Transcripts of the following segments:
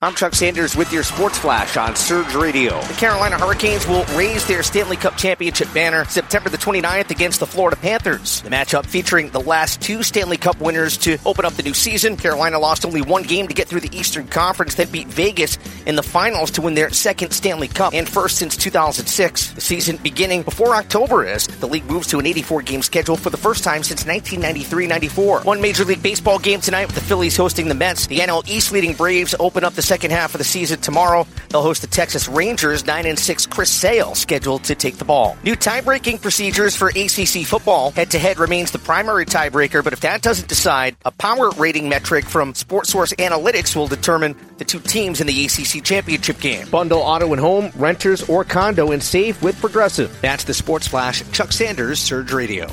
I'm Chuck Sanders with your Sports Flash on Surge Radio. The Carolina Hurricanes will raise their Stanley Cup championship banner September the 29th against the Florida Panthers. The matchup featuring the last two Stanley Cup winners to open up the new season. Carolina lost only one game to get through the Eastern Conference, then beat Vegas in the finals to win their second Stanley Cup and first since 2006. The season beginning before October as the league moves to an 84-game schedule for the first time since 1993-94. One Major League Baseball game tonight with the Phillies hosting the Mets. The NL East leading Braves open up the second half of the season tomorrow. They'll host the Texas Rangers. 9-6 Chris Sale scheduled to take the ball. New tie-breaking procedures for ACC football. Head-to-head remains the primary tiebreaker, but if that doesn't decide, a power rating metric from SportSource Analytics will determine the two teams in the ACC championship game. Bundle auto and home, renters, or condo and save with Progressive. That's the Sports Flash. Chuck Sanders, Surge Radio.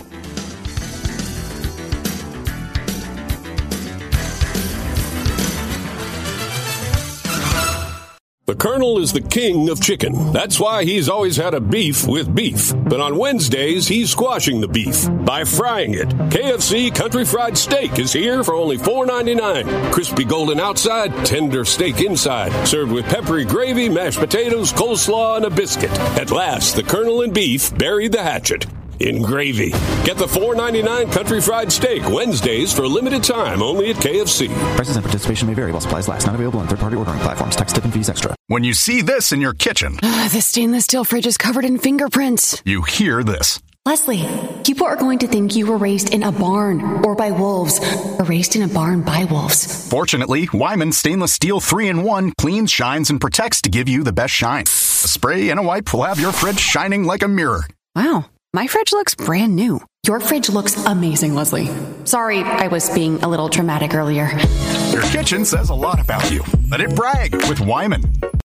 The Colonel is the king of chicken. That's why he's always had a beef with beef. But on Wednesdays, he's squashing the beef by frying it. KFC Country Fried Steak is here for only $4.99. Crispy golden outside, tender steak inside. Served with peppery gravy, mashed potatoes, coleslaw, and a biscuit. At last, the Colonel and beef buried the hatchet in gravy. Get the $4.99 Country Fried Steak Wednesdays for a limited time only at KFC. Prices and participation may vary while supplies last. Not available on third-party ordering platforms. Tax, tip, and fees extra. When you see this in your kitchen, the stainless steel fridge is covered in fingerprints. You hear this. Leslie, people are going to think you were raised in a barn or by wolves, or raised in a barn by wolves. Fortunately, Wyman Stainless Steel 3-in-1 cleans, shines, and protects to give you the best shine. A spray and a wipe will have your fridge shining like a mirror. Wow. My fridge looks brand new. Your fridge looks amazing, Leslie. Sorry, I was being a little dramatic earlier. Your kitchen says a lot about you. Let it brag with Wyman.